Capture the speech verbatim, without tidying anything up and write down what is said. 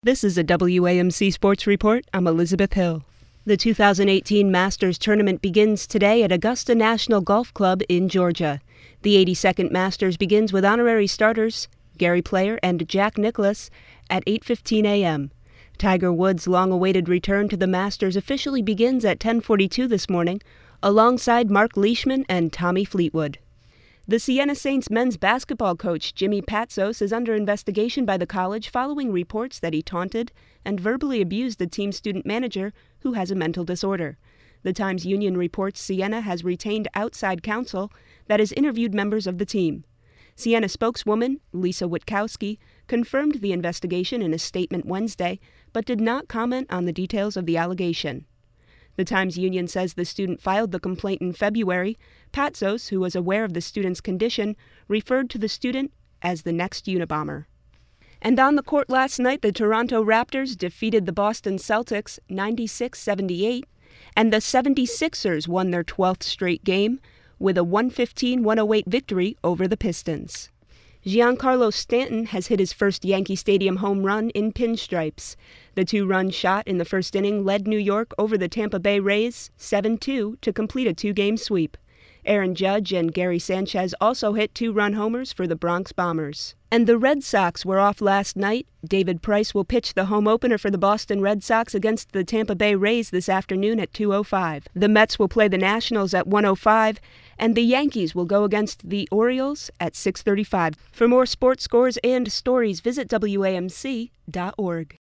This is a W A M C Sports Report. I'm Elizabeth Hill. The two thousand eighteen Masters Tournament begins today at Augusta National Golf Club in Georgia. The eighty-second Masters begins with honorary starters Gary Player and Jack Nicklaus at eight fifteen a.m. Tiger Woods' long-awaited return to the Masters officially begins at ten forty-two this morning, alongside Mark Leishman and Tommy Fleetwood. The Siena Saints men's basketball coach Jimmy Patsos is under investigation by the college following reports that he taunted and verbally abused the team's student manager, who has a mental disorder. The Times-Union reports Siena has retained outside counsel that has interviewed members of the team. Siena spokeswoman Lisa Witkowski confirmed the investigation in a statement Wednesday, but did not comment on the details of the allegation. The Times-Union says the student filed the complaint in February. Patsos, who was aware of the student's condition, referred to the student as the next Unabomber. And on the court last night, the Toronto Raptors defeated the Boston Celtics ninety-six seventy-eight, and the seventy-sixers won their twelfth straight game with a one fifteen to one oh eight victory over the Pistons. Giancarlo Stanton has hit his first Yankee Stadium home run in pinstripes. The two-run shot in the first inning led New York over the Tampa Bay Rays seven two to complete a two-game sweep. Aaron Judge and Gary Sanchez also hit two-run homers for the Bronx Bombers. And the Red Sox were off last night. David Price will pitch the home opener for the Boston Red Sox against the Tampa Bay Rays this afternoon at two oh five. The Mets will play the Nationals at one oh five, and the Yankees will go against the Orioles at six thirty-five. For more sports scores and stories, visit W A M C dot org.